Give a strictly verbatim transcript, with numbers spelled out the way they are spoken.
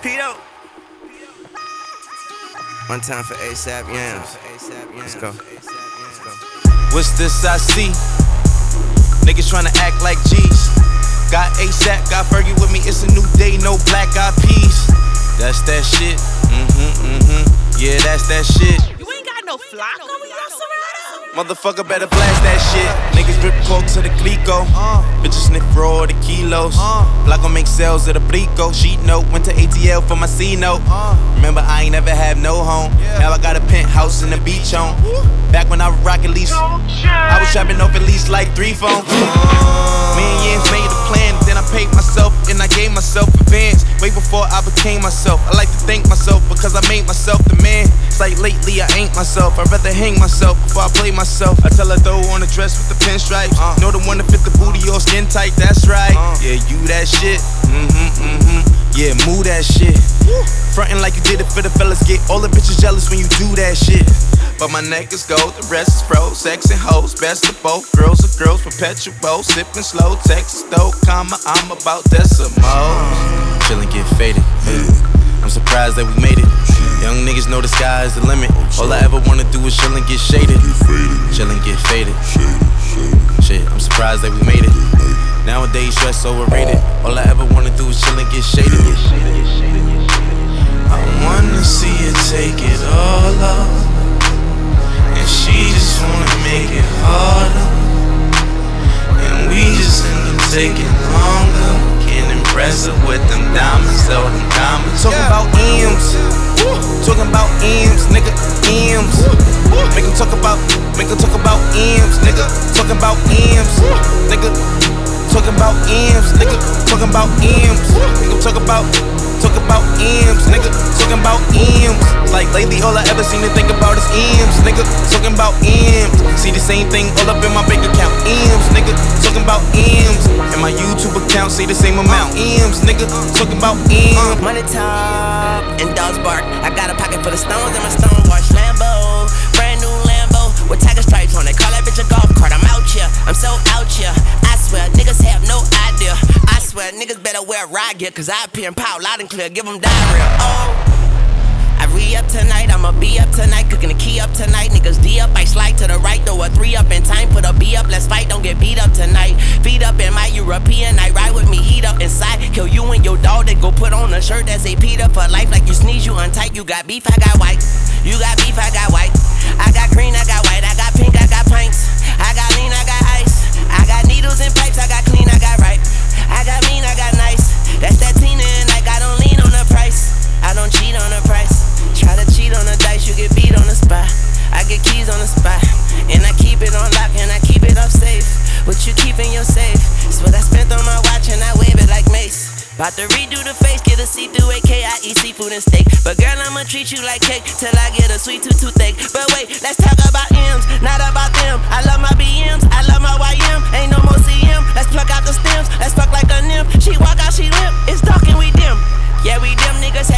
Pito. One time for ASAP Yams. Let's go. What's this I see? Niggas tryna act like G's. Got ASAP, got Fergie with me. It's a new day, no black eyed peas. That's that shit. Mm-hmm, mm-hmm. Yeah, that's that shit. You ain't got no flock on your Serato. Motherfucker better blast that shit. Niggas drip coke to the Glico. Uh, Bitches sniff raw the kilos. Uh, Block gon' make sales of the Blico. Sheet note, went to A T L for my C note. Uh, Remember, I ain't never had no home. Yeah. Now I got a penthouse in the beach home. Back when I was rockin' lease, I was trapping off at least like three phones. Uh, Me and Yams made a plan, then I paid myself and I gave myself advance. Way before I became myself. I like to thank myself because I made myself the man. It's like lately I ain't myself. I'd rather hang myself before I play myself. I tell her throw on a dress with the pinstripes. Uh, know the one that fit the booty or skin tight, that's right. Uh, yeah, you that shit. Mm-hmm, mm-hmm. Yeah, move that shit. Frontin' like you did it for the fellas. Get all the bitches jealous when you do that shit. But my neck is gold, the rest is froze. Sex and hoes, best of both. Girls are girls, perpetual. Sippin' slow, Texas though, comma, I'm about decimals. Chillin' get faded, faded. I'm surprised that we made it. Young niggas know the sky is the limit. All I ever wanna do is chill and get shaded. Chill and get faded. Shit, I'm surprised that we made it. Nowadays, stress overrated. All I ever wanna do is chill and get shaded. I wanna see you take it all off. And she just wanna make it harder. And we just end up taking longer. Can't impress her with them diamonds, though them diamonds. Talking about M's, talking about M's, nigga, M's. Make them talk about, make them talk about M's, nigga. Talking about M's, nigga. Talking about M's, nigga. Talking about M's. Make them talk about, talk about M's, nigga. Talking about M's. Like lately, all I ever seem to think about is M's, nigga. Talking about M's. See the same thing all up in my bank account. M's, nigga. Talking about M's. And my YouTube account say the same amount. M's, nigga. Talking about M's. Money talk and dogs bark. I got a pocket full of stones and my stone wash Lambo. Brand new Lambo with tiger stripes on it. Call that bitch a golf cart. I'm out here. I'm so out here. I swear, niggas have no idea. I swear, niggas better wear ride gear, cause I appear in power loud and clear. Give them diarrhea. Oh. I re-up tonight, I'ma be up tonight. Cooking the key up tonight, niggas D up. I slide to the right, throw a three up in time. Put a B up, let's fight, don't get beat up tonight. Feet up in my European night, ride with me, heat up inside. Kill you and your dog, then go put on a shirt that's a Peter for life. Like you sneeze, you untight. You got beef, I got white. You got beef, I got white. I got green, I got white. I got pink, I got pints. I got lean, I got ice. I got needles and pipes, I got clean, I got right. I got mean, I got nice. That's that Tina and like I don't lean on the price. I don't cheat on the price. Try to cheat on the dice, you get beat on the spot. I get keys on the spot, and I keep it on lock, and I keep it up safe. What you keep in your safe? It's what I spent on my watch, and I wave it like Mace. About to redo the face, get a see-through A K. I eat seafood and steak. But girl, I'ma treat you like cake till I get a sweet tooth toothache. But wait, let's talk about M's, not about them. I love my B Ms, I love my Y M. Ain't no more C M, let's pluck out the stems. Let's fuck like a nymph. She walk out, she limp. It's dark and we dim. Yeah, we dim niggas